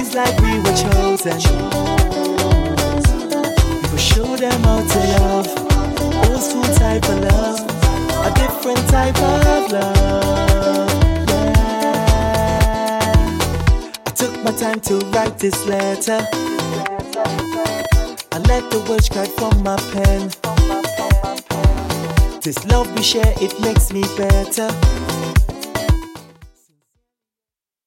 Feels like we were chosen. We will show them how to love. Old school type of love, a different type of love. Yeah. I took my time to write this letter. I let the words cry from my pen. This love we share, it makes me better.